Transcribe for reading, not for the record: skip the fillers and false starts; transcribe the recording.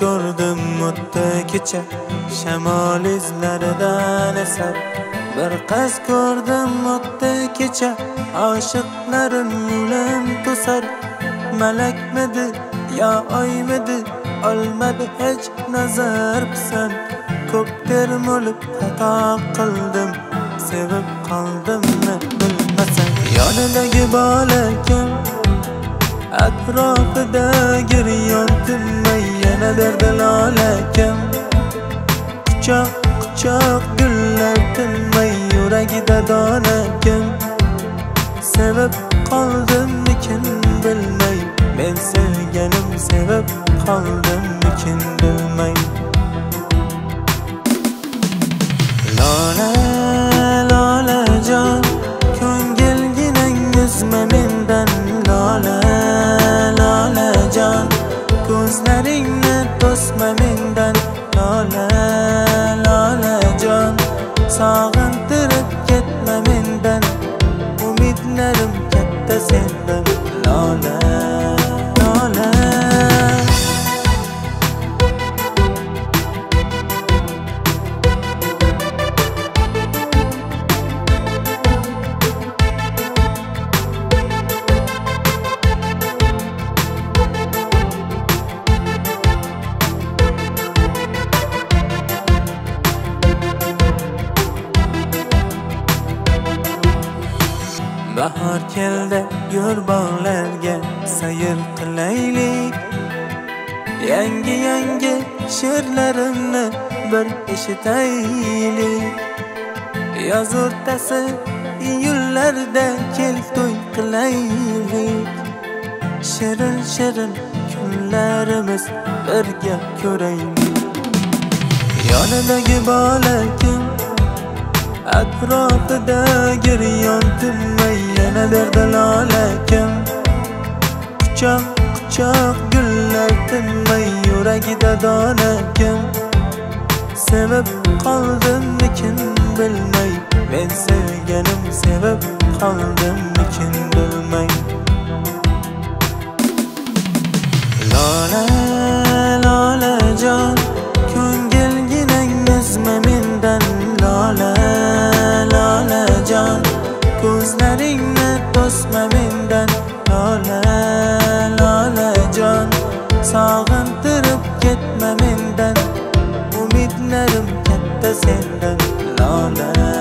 ko'rdim o'tdi kecha shamol izlaridan esar. Bir qiz ko'rdim o'tdi kecha oshiqlarim yo'lim to'sar. Malakmidi yo oymidi olmadi hech nazar pisan. Ko'p termulib xato qildim, sevib qoldimmi bilmasam. Yonidagi bola kim, atrofida giryon tinmay yana berdi lola kim. Quchoq quchoq gullar tinmay yuragida dona kim. Sevib qoldimmikin bilmay, men sevganim sevib qoldimmikin bilmay. Lola lola jon, ko'ngilginang üzma mendan. Lola lola jon, ko'zlaringni to'sma mendan. Lola lola jon, sog'intirib ketma mendan. Umidlarim katta sendan. Lola lola bahor keldi, yur bog'larga sayr qilaylik. Yangi yangi she'rlarimni bir eshitaylik. Yoz o'rtasi iyullarda kel to'y qilaylik. Shirin shirin kunlarimiz birga ko'raylik. Yonidagi bola kim, atrofida giryon tinmay yana berdi lola kim. Quchoq quchoq gullar tinmay yuragida dona kim. Sevib qoldimmikin bilmay, men sevganim sevib qoldimmikin bilmay. Lola lola jon, ko'ngilginang üzma mendan. Lola lola jon, ko'zlaringni to'sma mendan. Lola lola jon, sog'intirib ketma mendan. Umidlarim katta sendan. Lola